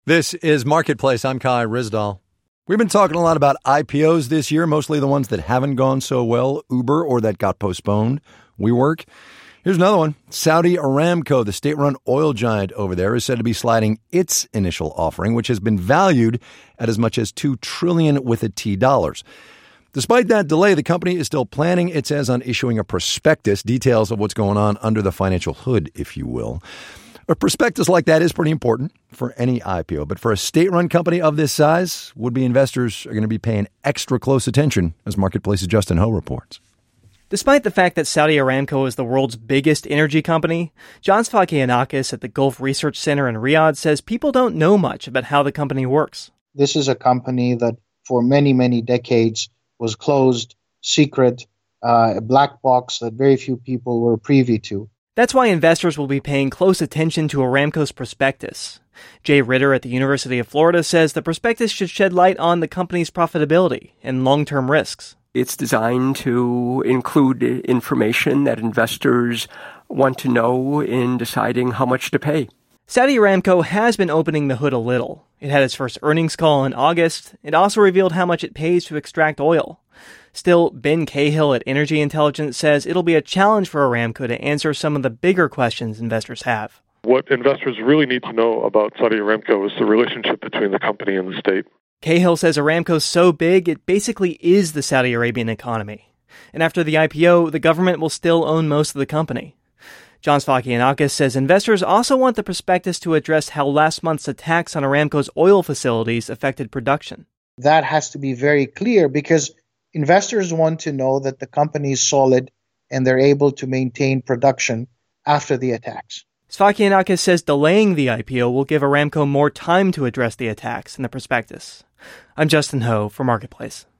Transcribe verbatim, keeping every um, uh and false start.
This is Marketplace. I'm Kai Rizdal. We've been talking a lot about I P Os this year, mostly the ones that haven't gone so well, Uber, or that got postponed, WeWork. Here's another one. Saudi Aramco, the state-run oil giant over there, is said to be sliding its initial offering, which has been valued at as much as two trillion dollars with a T dollars. Despite that delay, the company is still planning, it says, on issuing a prospectus, details of what's going on under the financial hood, if you will. A prospectus like that is pretty important for any I P O, but for a state-run company of this size, would-be investors are going to be paying extra close attention, as Marketplace's Justin Ho reports. Despite the fact that Saudi Aramco is the world's biggest energy company, John Sfakianakis at the Gulf Research Center in Riyadh says people don't know much about how the company works. This is a company that for many, many decades was closed, secret, uh, a black box that very few people were privy to. That's why investors will be paying close attention to Aramco's prospectus. Jay Ritter at the University of Florida says the prospectus should shed light on the company's profitability and long-term risks. It's designed to include information that investors want to know in deciding how much to pay. Saudi Aramco has been opening the hood a little. It had its first earnings call in August. It also revealed how much it pays to extract oil. Still, Ben Cahill at Energy Intelligence says it'll be a challenge for Aramco to answer some of the bigger questions investors have. What investors really need to know about Saudi Aramco is the relationship between the company and the state. Cahill says Aramco's so big, it basically is the Saudi Arabian economy. And after the I P O, the government will still own most of the company. John Sfakianakis says investors also want the prospectus to address how last month's attacks on Aramco's oil facilities affected production. That has to be very clear because investors want to know that the company is solid and they're able to maintain production after the attacks. Sfakianakis says delaying the I P O will give Aramco more time to address the attacks in the prospectus. I'm Justin Ho for Marketplace.